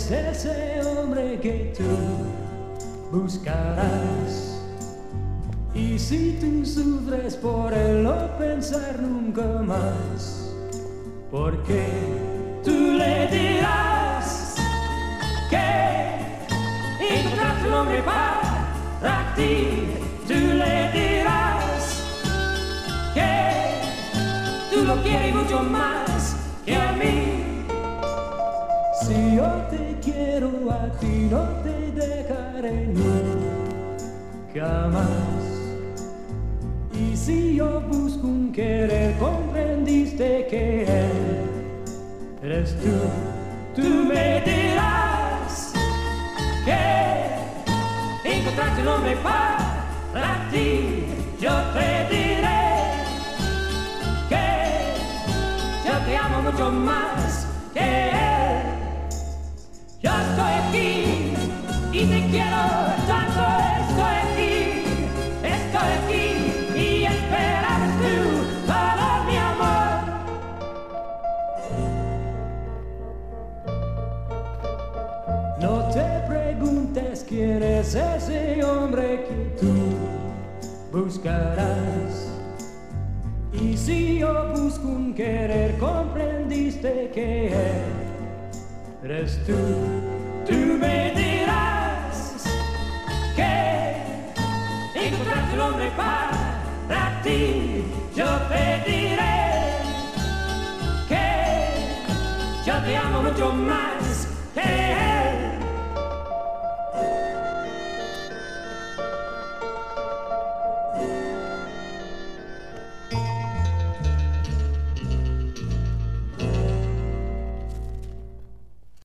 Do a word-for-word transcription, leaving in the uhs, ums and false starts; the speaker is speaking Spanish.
es ese hombre que tú buscarás. Y si tú sufres por él, no pensar nunca más, porque tú le dirás que encontraste un hombre para ti. Tú le dirás que tú lo quieres mucho más que a mí. Si yo te quiero a ti, no te dejaré nunca más. Y si yo busco un querer, comprendiste que él eres tú. Tú me dirás que encontraste un hombre para ti. Yo te diré que yo te amo mucho más que él. Yo estoy aquí y te quiero tanto. Estoy aquí, estoy aquí y esperas tú para mi amor. No te preguntes quién es ese hombre que tú buscarás. Y si yo busco un querer, comprendiste que él eres tú. Tú me dirás que encontraste un hombre para ti. Yo te diré que yo te amo mucho más